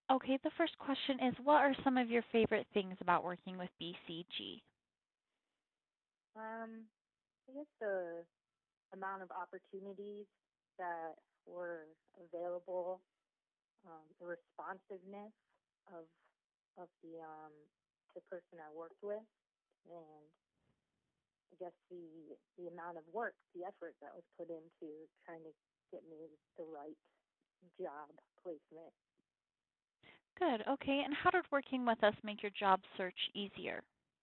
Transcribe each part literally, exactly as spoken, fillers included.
Okay, the first question is, what are some of your favorite things about working with B C G? Um, I guess the amount of opportunities that were available, um, the responsiveness of of the um, the person I worked with, and I guess the the amount of work, the effort that was put into trying to get me the right job placement. Good. Okay, and how did working with us make your job search easier?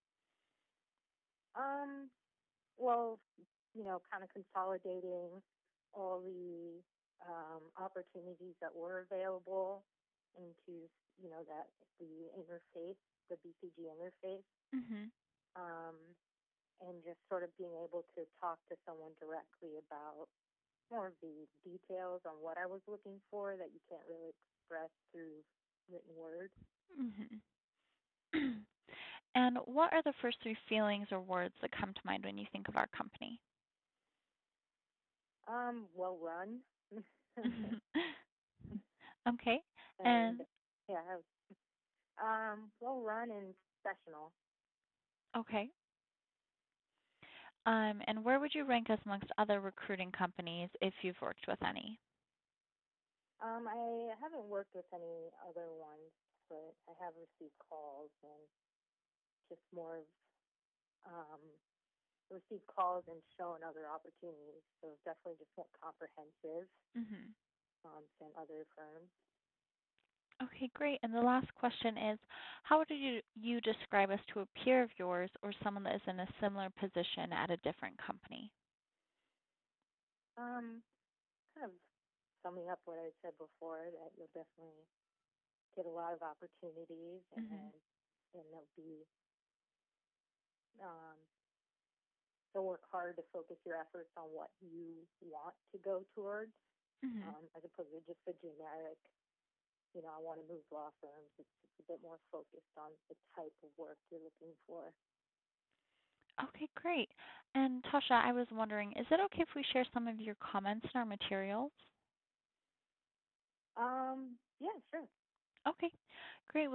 Um, well, you know, kind of consolidating all the um, opportunities that were available into, you know, that the interface, the B C G interface, Mhm. um, and just sort of being able to talk to someone directly about more of the details on what I was looking for that you can't really express through written word. Mhm. And what are the first three feelings or words that come to mind when you think of our company? Um, well run. Okay. and And yeah, um, well run and professional. okay. Um, and where would you rank us amongst other recruiting companies if you've worked with any? Um, I haven't worked with any other ones, but I have received calls and just more of um, received calls and shown other opportunities. So it's definitely just more comprehensive Mhm. um, than other firms. Okay, great. And the last question is, how would you you describe us to a peer of yours or someone that is in a similar position at a different company? Um, kind of summing up what I said before, that you'll definitely get a lot of opportunities, Mhm. and and they'll be um, they'll work hard to focus your efforts on what you want to go towards, Mhm. um, as opposed to just a generic, you know, I want to move law firms. It's, it's a bit more focused on the type of work you're looking for. Okay, great. And Tasha, I was wondering, is it okay if we share some of your comments in our materials? Um, yeah, sure. Okay, great.